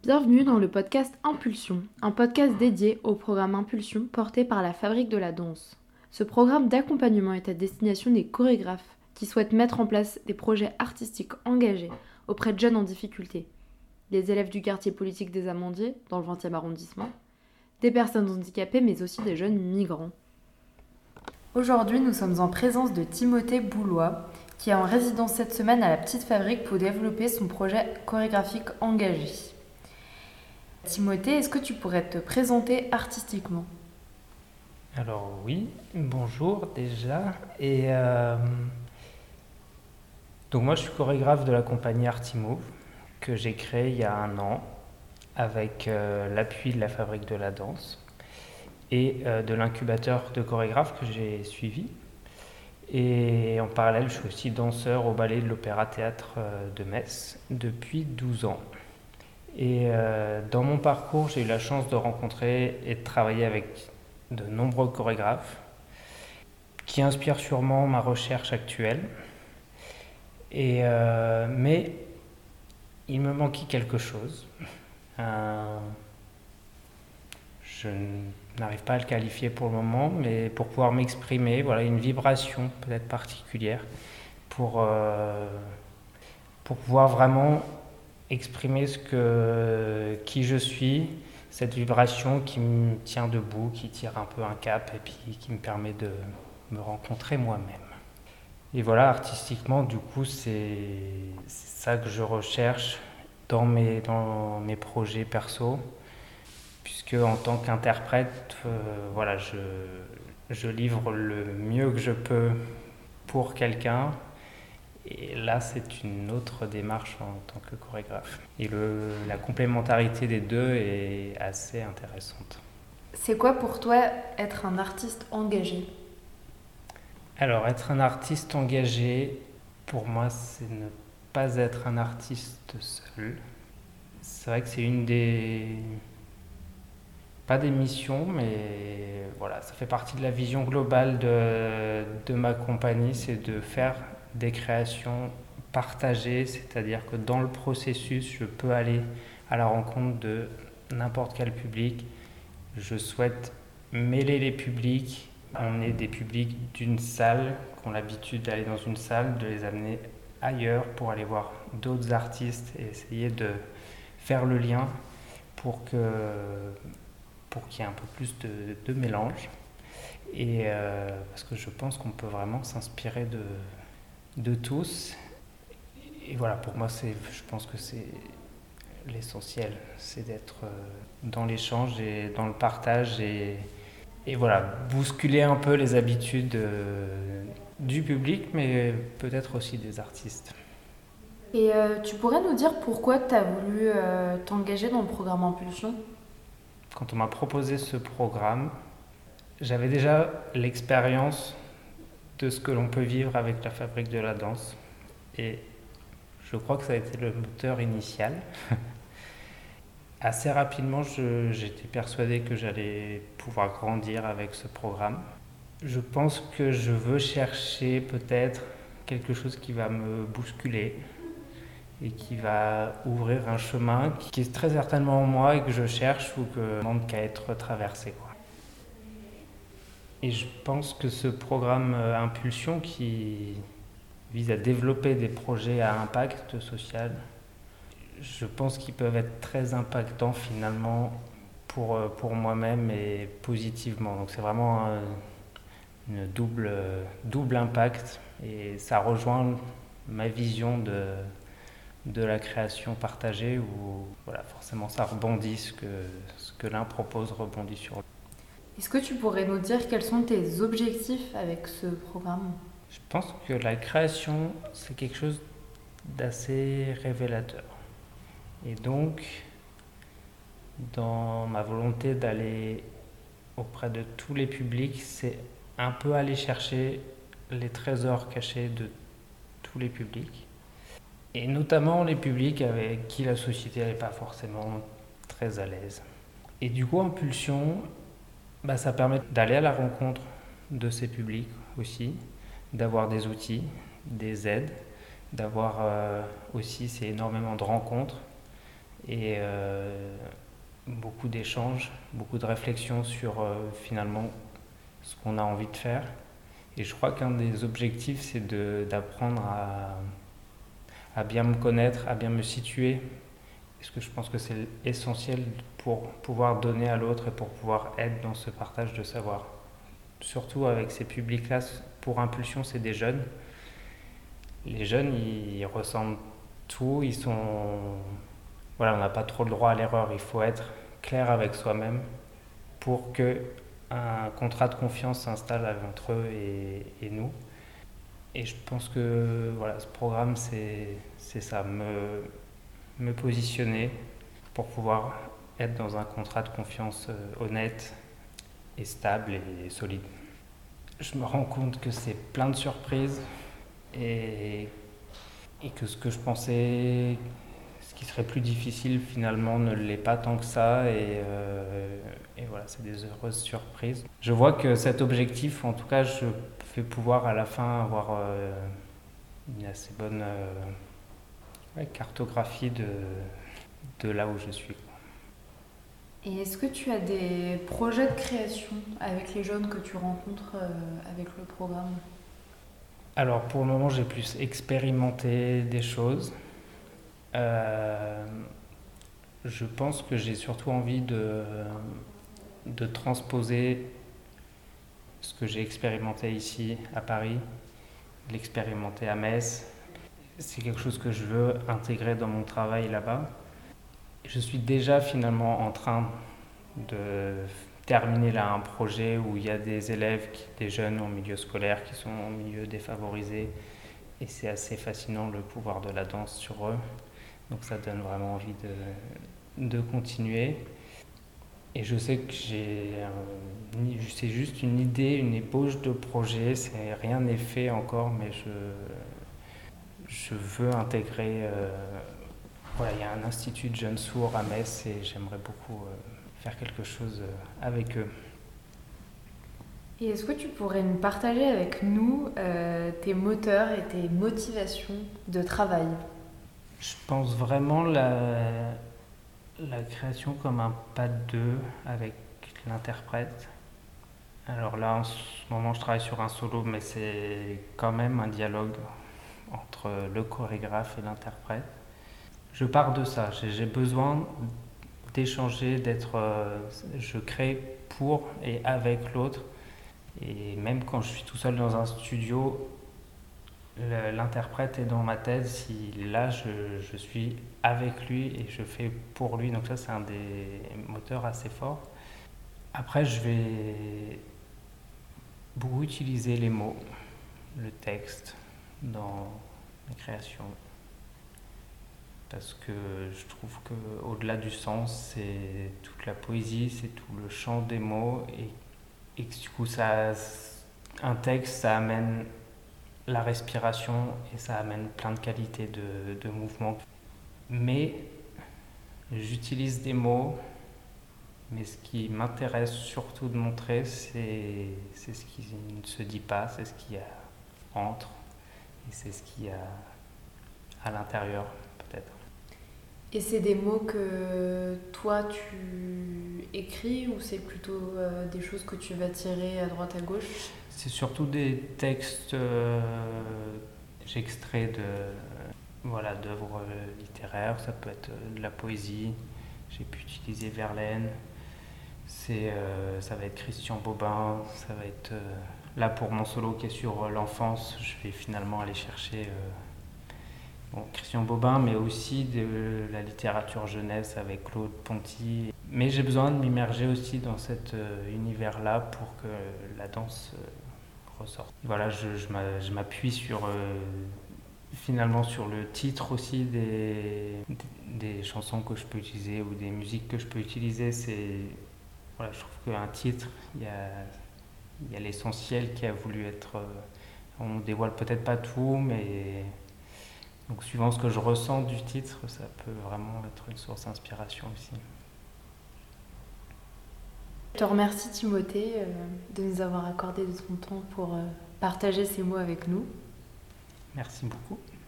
Bienvenue dans le podcast Impulsion, un podcast dédié au programme Impulsion porté par la Fabrique de la Danse. Ce programme d'accompagnement est à destination des chorégraphes qui souhaitent mettre en place des projets artistiques engagés auprès de jeunes en difficulté, les élèves du quartier politique des Amandiers, dans le 20e arrondissement, des personnes handicapées mais aussi des jeunes migrants. Aujourd'hui, nous sommes en présence de Timothée Boulois, qui est en résidence cette semaine à la Petite Fabrique pour développer son projet chorégraphique engagé. Timothée, est-ce que tu pourrais te présenter artistiquement ? Alors oui, bonjour déjà. Donc moi je suis chorégraphe de la compagnie Artimove que j'ai créée il y a 1 an avec l'appui de la Fabrique de la Danse et de l'incubateur de chorégraphes que j'ai suivi. Et en parallèle, je suis aussi danseur au ballet de l'Opéra-Théâtre de Metz depuis 12 ans. Et dans mon parcours, j'ai eu la chance de rencontrer et de travailler avec de nombreux chorégraphes qui inspirent sûrement ma recherche actuelle. Mais il me manquait quelque chose. Je n'arrive pas à le qualifier pour le moment, mais pour pouvoir m'exprimer, voilà, une vibration peut-être particulière pour pouvoir vraiment exprimer qui je suis, cette vibration qui me tient debout, qui tire un peu un cap et puis qui me permet de me rencontrer moi-même. Et voilà, artistiquement, du coup, c'est ça que je recherche dans mes projets perso, puisque en tant qu'interprète, voilà, je livre le mieux que je peux pour quelqu'un. Et là, c'est une autre démarche en tant que chorégraphe. Et la complémentarité des deux est assez intéressante. C'est quoi pour toi être un artiste engagé ? Alors, être un artiste engagé, pour moi, c'est ne pas être un artiste seul. C'est vrai que c'est pas des missions, mais voilà, ça fait partie de la vision globale de ma compagnie, c'est de faire des créations partagées, c'est-à-dire que dans le processus, je peux aller à la rencontre de n'importe quel public. Je souhaite mêler les publics. On est des publics d'une salle, qui ont l'habitude d'aller dans une salle, de les amener ailleurs pour aller voir d'autres artistes et essayer de faire le lien pour qu'il y ait un peu plus de mélange. Et parce que je pense qu'on peut vraiment s'inspirer de tous. Et voilà, pour moi, je pense que c'est l'essentiel, c'est d'être dans l'échange et dans le partage et voilà, bousculer un peu les habitudes du public, mais peut-être aussi des artistes. Et tu pourrais nous dire pourquoi tu as voulu t'engager dans le programme Impulsion ? Quand on m'a proposé ce programme, j'avais déjà l'expérience de ce que l'on peut vivre avec la Fabrique de la Danse. Et je crois que ça a été le moteur initial. Assez rapidement, j'étais persuadé que j'allais pouvoir grandir avec ce programme. Je pense que je veux chercher peut-être quelque chose qui va me bousculer et qui va ouvrir un chemin qui est très certainement en moi et que je cherche ou que demande qu'à être traversé, quoi. Et je pense que ce programme Impulsion qui vise à développer des projets à impact social, je pense qu'ils peuvent être très impactants finalement pour moi-même et positivement. Donc c'est vraiment une double impact et ça rejoint ma vision de la création partagée où voilà, forcément ça rebondit, ce que l'un propose rebondit sur l'autre. Est-ce que tu pourrais nous dire quels sont tes objectifs avec ce programme ? Je pense que la création, c'est quelque chose d'assez révélateur. Et donc, dans ma volonté d'aller auprès de tous les publics, c'est un peu aller chercher les trésors cachés de tous les publics. Et notamment les publics avec qui la société n'est pas forcément très à l'aise. Et du coup, Impulsion, ça permet d'aller à la rencontre de ces publics aussi, d'avoir des outils, des aides, d'avoir aussi c'est énormément de rencontres et beaucoup d'échanges, beaucoup de réflexions sur finalement ce qu'on a envie de faire. Et je crois qu'un des objectifs, c'est d'apprendre à bien me connaître, à bien me situer, parce que je pense que c'est essentiel pour pouvoir donner à l'autre et pour pouvoir être dans ce partage de savoir. Surtout avec ces publics-là, pour Impulsion, c'est des jeunes. Les jeunes, ils ressentent tout, ils sont... Voilà, on n'a pas trop le droit à l'erreur, il faut être clair avec soi-même pour que un contrat de confiance s'installe entre eux et nous. Et je pense que voilà, ce programme, c'est ça, me positionner pour pouvoir être dans un contrat de confiance honnête et stable et solide. Je me rends compte que c'est plein de surprises et que ce que je pensais, ce qui serait plus difficile finalement ne l'est pas tant que ça et voilà, c'est des heureuses surprises. Je vois que cet objectif, en tout cas, je vais pouvoir à la fin avoir une assez bonne cartographie de là où je suis. Et est-ce que tu as des projets de création avec les jeunes que tu rencontres avec le programme ? Alors pour le moment, j'ai plus expérimenté des choses. Je pense que j'ai surtout envie de transposer ce que j'ai expérimenté ici à Paris, l'expérimenter à Metz. C'est quelque chose que je veux intégrer dans mon travail là-bas. Je suis déjà finalement en train de terminer là un projet où il y a des élèves, des jeunes en milieu scolaire qui sont en milieu défavorisé et c'est assez fascinant le pouvoir de la danse sur eux. Donc ça donne vraiment envie de continuer. Et je sais que c'est juste une idée, une ébauche de projet, rien n'est fait encore, mais je veux intégrer. Voilà, il y a un institut de jeunes sourds à Metz et j'aimerais beaucoup faire quelque chose avec eux. Et est-ce que tu pourrais nous partager avec nous tes moteurs et tes motivations de travail ? Je pense vraiment la création comme un pas de deux avec l'interprète. Alors là, en ce moment, je travaille sur un solo, mais c'est quand même un dialogue entre le chorégraphe et l'interprète. Je pars de ça, j'ai besoin d'échanger, je crée pour et avec l'autre. Et même quand je suis tout seul dans un studio, l'interprète est dans ma tête. Si là, je suis avec lui et je fais pour lui. Donc ça, c'est un des moteurs assez forts. Après, je vais beaucoup utiliser les mots, le texte dans mes créations. Parce que je trouve qu'au-delà du sens, c'est toute la poésie, c'est tout le chant des mots. Et que du coup, un texte, ça amène la respiration et ça amène plein de qualités de mouvement. Mais j'utilise des mots, mais ce qui m'intéresse surtout de montrer, c'est ce qui ne se dit pas, c'est ce qui entre et c'est ce qui y a à l'intérieur peut-être. Et c'est des mots que toi tu écris ou c'est plutôt des choses que tu vas tirer à droite à gauche ? C'est surtout des textes j'extrais d'œuvres littéraires, ça peut être de la poésie, j'ai pu utiliser Verlaine, ça va être Christian Bobin, ça va être là pour mon solo qui est sur l'enfance, je vais finalement aller chercher Christian Bobin, mais aussi de la littérature jeunesse avec Claude Ponty. Mais j'ai besoin de m'immerger aussi dans cet univers-là pour que la danse ressorte. Voilà, je m'appuie finalement sur le titre aussi des chansons que je peux utiliser ou des musiques que je peux utiliser. Voilà, je trouve qu'un titre, il y a l'essentiel qui a voulu être... on dévoile peut-être pas tout, mais... Donc suivant ce que je ressens du titre, ça peut vraiment être une source d'inspiration aussi. Je te remercie Timothée de nous avoir accordé de ton temps pour partager ces mots avec nous. Merci beaucoup.